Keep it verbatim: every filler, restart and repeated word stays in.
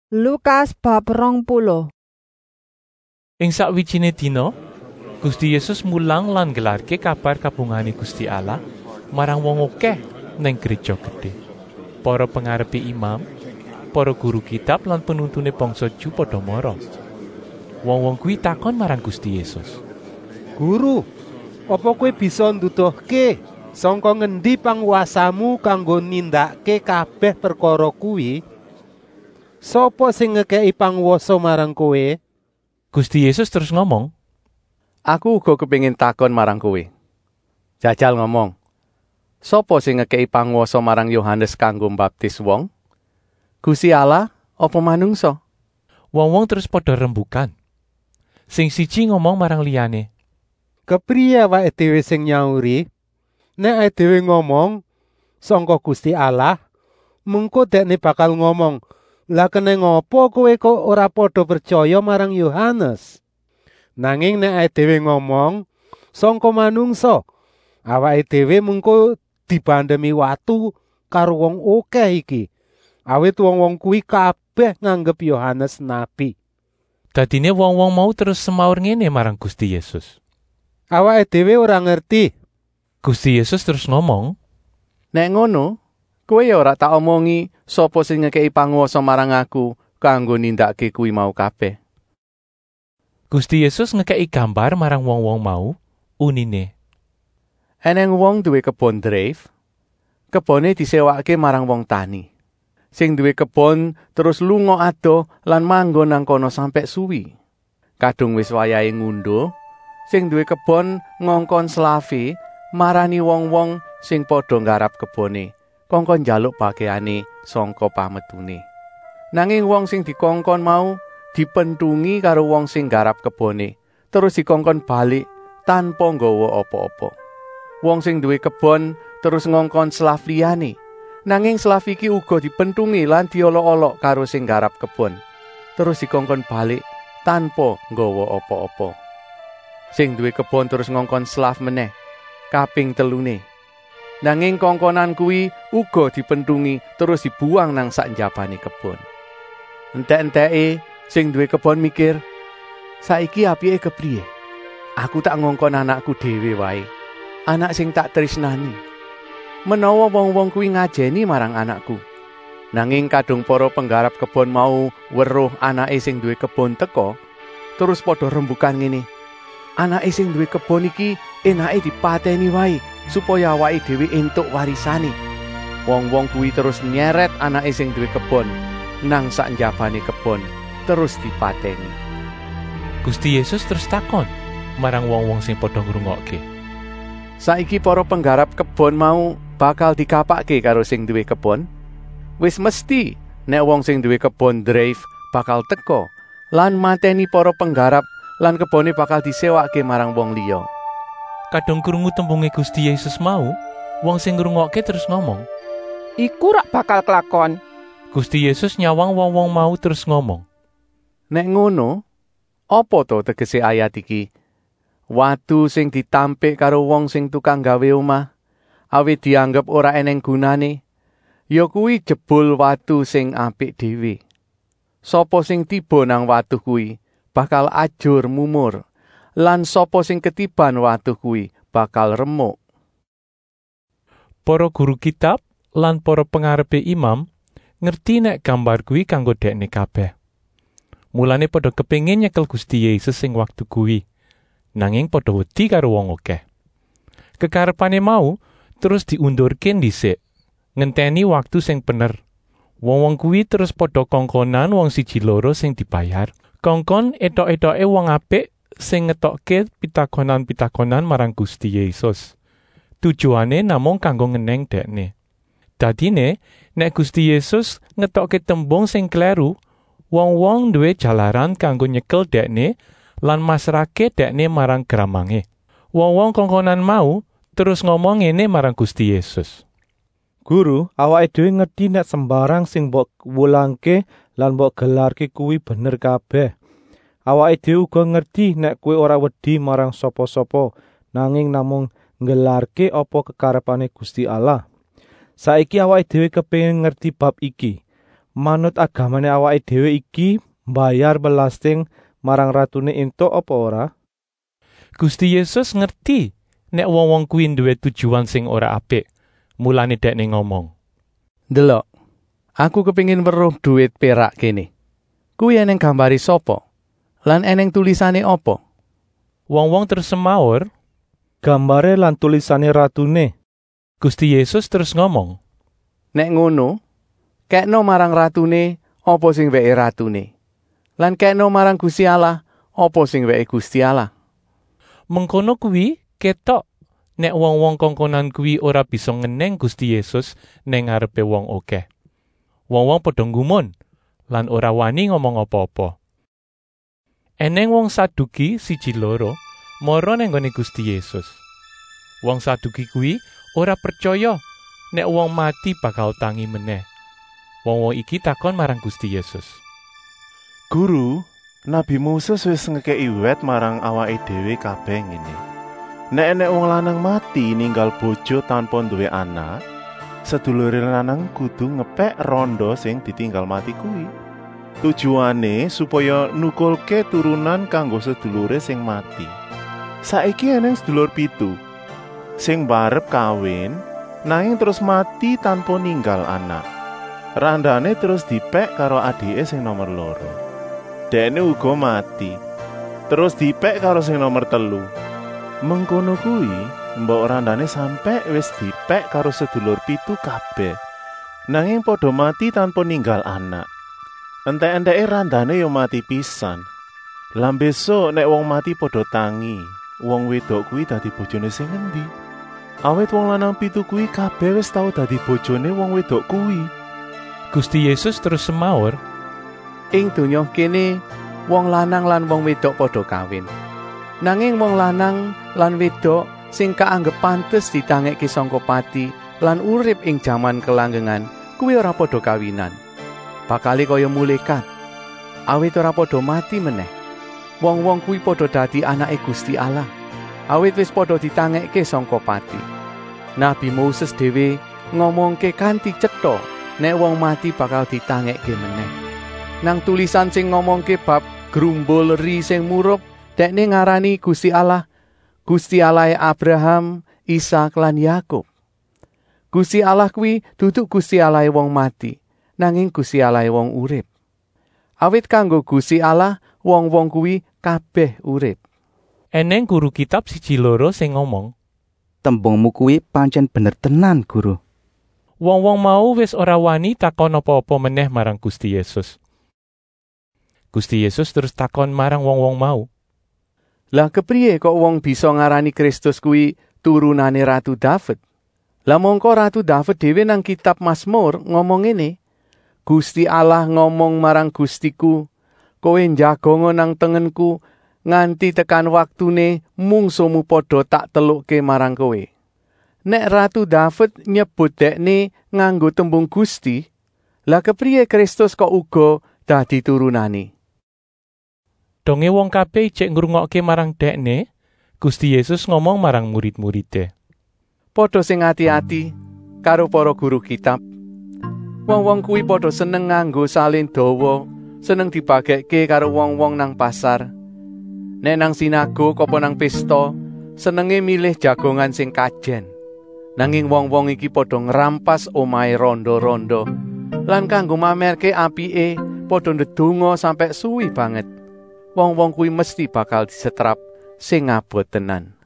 Lukas bab rong puluh. Ing sakwijine dina, Gusti Yesus mulang lan nggelarke kabar kabungane Gusti Allah marang wong akeh ning gereja gedhe. Para pengarepe imam, para guru kitab lan penuntune bangsa Ju padha mara. Wong-wong kuwi takon marang Gusti Yesus, "Guru, apa kowe bisa nduduhke sangka ngendi panguwasamu kanggo nindakake kabeh perkara kuwi? Sapa sing ngekeki panguwasa marang kowe?" Gusti Yesus terus ngomong, "Aku uga kepengin takon marang kowe. Jajal ngomong, sapa sing ngekeki panguwasa marang Yohanes kanggo mbaptis wong? Gusti Allah apa manungsa?" Wong-wong terus padha rembukan. Sing siji ngomong marang liyane, "Kepriye awake dhewe sing nyauri? Nek awake dhewe ngomong sangka Gusti Allah, mengko dekne bakal ngomong, 'Lah kene ngopo kowe kok ora padha percaya marang Yohanes?' Nanging nek awake dhewe ngomong sangka manungsa, awake dhewe mengko dibandemi watu karo wong akeh iki. Awit wong-wong kuwi kabeh nganggep Yohanes nabi." Dadine wong-wong mau terus semaur ngene marang Gusti Yesus, "Awake dhewe ora ngerti." Gusti Yesus terus ngomong, Nek ngono, kowe ya ora tak omongi sapa sing ngekeki panguwasa marang aku kanggo nindakake kuwi mau kabeh. Gusti Yesus ngekeki gambar marang wong-wong mau, unine. Eneng wong duwe kebon dreif, kebone disewake marang wong tani. Sing duwe kebon terus lunga adoh lan manggon nang kono sampe suwi. Kadung wis wayahe ngunduh, sing duwe kebon ngongkon slavi marani wong-wong sing padha nggarap kebone, kongkon njaluk bageane sangka pametune. Nanging wong sing dikongkon mau dipentungi karo wong sing nggarap kebone, terus dikongkon balik tanpa nggawa apa-apa. Wong sing duwe kebon terus ngongkon slaf liyane, nanging slaf iki uga dipentungi lan diolok-olok karo sing nggarap kebon, terus dikongkon balik tanpa nggawa apa-apa. Sing duwe kebon terus ngongkon slaf meneh, kaping telune. Nanging kongkonan kuwi uga dipentungi terus dibuang nang sak njabane kebon. Entek-enteke sing duwe kebon mikir, saiki apike kepriye? Aku tak ngongkon anakku dhewe wae, anak sing tak tresnani. Menawa wong-wong kuwi ngajeni marang anakku. Nanging kadung para penggarap kebon mau weruh anake sing duwe kebon teka, terus padha rembukan ngene, anake sing duwe kebon iki enake dipateni wae supaya awake dhewe entuk warisane. Wong-wong kuwi terus nyeret anake sing duwe kebon nang sak njabane kebon, terus dipateni. Gusti Yesus terus takon marang wong-wong sing padha ngrungokke, Saiki para penggarap kebon mau bakal dikapakke karo sing duwe kebon? Wis mesti nek wong sing duwe kebon dreif bakal teka lan mateni para penggarap lan kebone bakal disewake marang wong liya. Kadung krungu tembunge Gusti Yesus mau, wong sing ngrungokke terus ngomong, Iku rak bakal kelakon. Gusti Yesus nyawang wong-wong mau terus ngomong, Nek ngono, apa to tegese ayat iki? Watu sing ditampik karo wong sing tukang gawe omah, awit dianggep ora eneng gunane, ya kuwi jebul watu sing apik dhewe. Sapa sing tiba nang watu kuwi bakal ajur mumur, lan sapa sing ketiban watu kuwi bakal remuk. Para guru kitab lan para pengarepe imam ngerti nek gambar kuwi kanggo dekne kabeh. Mulane padha kepengin nyekel Gusti Yesus sing waktu kuwi, nanging padha wedi karo wong akeh. Kekarepane mau terus diundurke dhisik, ngenteni waktu sing bener. Wong-wong kuwi terus padha kongkonan wong siji loro sing dibayar. Kongkon etok-etoke wong apik sing ngetokke pitakonan-pitakonan marang Gusti Yesus. Tujuane namung kanggo ngeneng dekne. Dadine, nek Gusti Yesus ngetokke tembung sing kleru, wong-wong duwe jalaran kanggo nyekel dekne lan masrake dekne marang gramange. Wong-wong kongkonan mau terus ngomong ngene marang Gusti Yesus, "Guru, awake dhewe ngerti nek sembarang sing mbok wulangke lan mbok gelarke kuwi bener kabeh. Awake dhewe uga ngerti nek kowe ora wedi marang sapa-sapa, nanging namung nggelarke apa kekarepane Gusti Allah. Saiki awake dhewe kepengin ngerti bab iki. manut agamane awake dhewe iki mbayar belasting marang ratune entuk apa ora? Gusti Yesus ngerti nek wong-wong kuwi duwe tujuan sing ora apik. Mulane dekne ngomong, "Delok, aku kepengin weruh duit perak kene. Kuwi eneng gambari sapa? Lan eneng tulisane apa?" Wong-wong terus semaur, "Gambare lan tulisane ratune." Gusti Yesus terus ngomong, "Nek ngono, kekno marang ratune apa sing weke ratune. Lan kekno marang Gusti Allah apa sing weke Gusti Allah." Mengkono kuwi ketok nek wong-wong kongkonan kuwi ora bisa ngeneng Gusti Yesus ning ngarepe wong akeh. Wong-wong padha ngumun lan ora wani ngomong apa-apa. Eneng wong Saduki siji loro mara nang nggone Gusti Yesus. Wong Saduki kuwi ora percaya nek wong mati bakal tangi meneh. Wong-wong iki takon marang Gusti Yesus, "Guru, Nabi Musa wis ngekeki wet marang awake dhewe kabeh ngene. Nek enek wong lanang mati ninggal bojo tanpa duwe anak, sedulure lanang kudu ngepek rondo sing ditinggal mati kuwi. Tujuane supaya nukulke turunan kanggo sedulure sing mati. Saiki eneng sedulur pitu sing barep kawin nanging terus mati tanpa ninggal anak. Randane terus dipek karo adike sing nomor loro. Dekne uga mati. Terus dipek karo sing nomor telu. Mengkono kuwi mbok randane sampe wis dipek karo sedulur pitu kabeh. Nanging padha mati tanpa ninggal anak. Entek-enteke randane yo mati pisan. Lah besok nek wong mati padha tangi, wong wedok kuwi dadi bojone sing endi? Awit wong lanang pitu kuwi kabeh wis tau dadi bojone wong wedok kuwi." Gusti Yesus terus semaur, "Ing donya kene wong lanang lan wong wedok padha kawin. Nanging wong lanang lan wedok sing kaanggep pantes ditangeke sangka pati lan urip ing jaman kelanggengan kuwi ora padha kawinan. Bakale kaya mulekat, awit ora padha mati meneh. Wong-wong kuwi padha dadi anake Gusti Allah, awit wis padha ditangeke sangka pati. Nabi Moses dhewe ngomongke kanthi cetha nek wong mati bakal ditangeke meneh. Nang tulisan sing ngomongke bab grumbul eri sing murup, dekne ngarani Gusti Allah, Gusti Allahe Abraham, Ishak lan Yakub. Gusti Allah kuwi dudu Gusti Allahe wong mati, nanging Gusti Allahe wong urip. Awit kanggo Gusti Allah, wong-wong kuwi kabeh urip." eneng guru kitab siji loro sing ngomong, "Tembungmu kuwi pancen bener tenan, Guru." wong-wong mau wis ora wani takon apa-apa meneh marang Gusti Yesus. Gusti Yesus terus takon marang wong-wong mau, "Lah kepriye kok wong bisa ngarani Kristus kuwi turunane Ratu David? Lah mongko Ratu David dhewe nang kitab Mazmur ngomong ngene, Gusti Allah ngomong marang Gustiku, kowe njagonga nang tengenku nganti tekan waktune mungsumu padha tak telukke marang kowe." Nek Ratu David nyebut dekne nganggo tembung Gusti, lah kepriye Kristus kok uga dadi turunane? Donge wong kabeh cek ngrungokke marang dekne, Gusti Yesus ngomong marang murid-muride, "Padha sing ati-ati karo para guru kitab. Wong-wong kuwi padha seneng nganggo salin dawa, seneng dibagekke karo wong-wong nang pasar. Nek nang sinagog apa nang pesta, senenge milih jagongan sing kajen. Nanging wong-wong iki padha ngrampas omahe rondo-rondo, lan kanggo mamerke apike padha ndedonga sampe suwi banget. Wong-wong kuwi mesti bakal disetrap sing abot tenan."